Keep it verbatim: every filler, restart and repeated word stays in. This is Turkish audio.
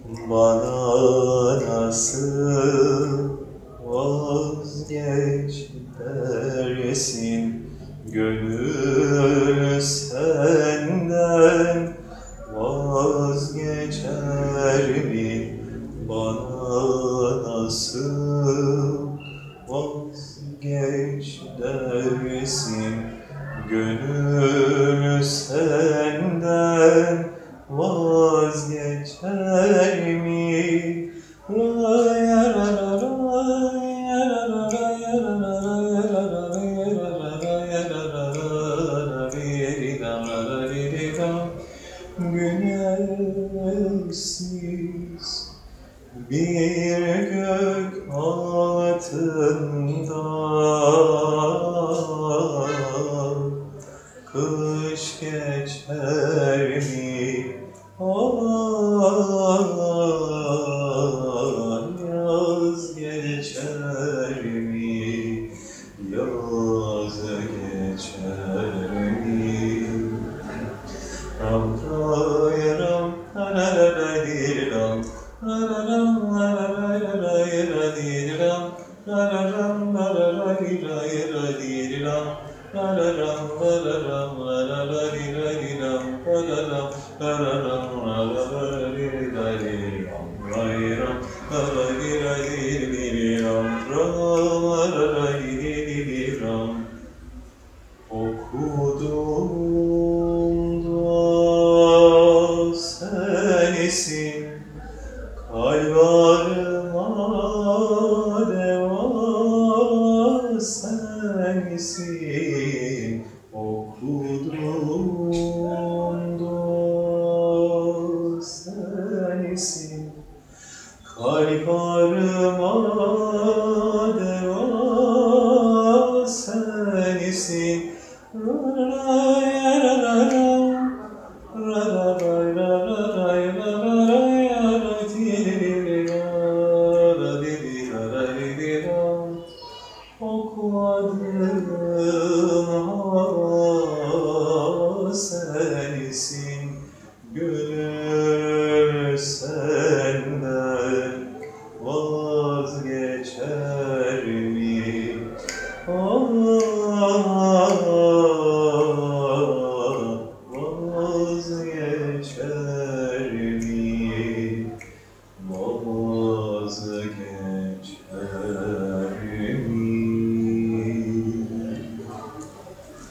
Bana nasıl vazgeç dersin, gönül senden vazgeçer mi? Bana nasıl vazgeç dersin, gönül senden vazgeçer mi? Güneşsiz bir gök altında kış geçer mi? Ah, yaz geçer mi? Yaz geçer mi? Ram ram ram ram okuduğumda sensin, kalbime deva sensin. Okuduğumda sensin, kalbime deva sensin. Okumadığım hava sensin, gönül sensin.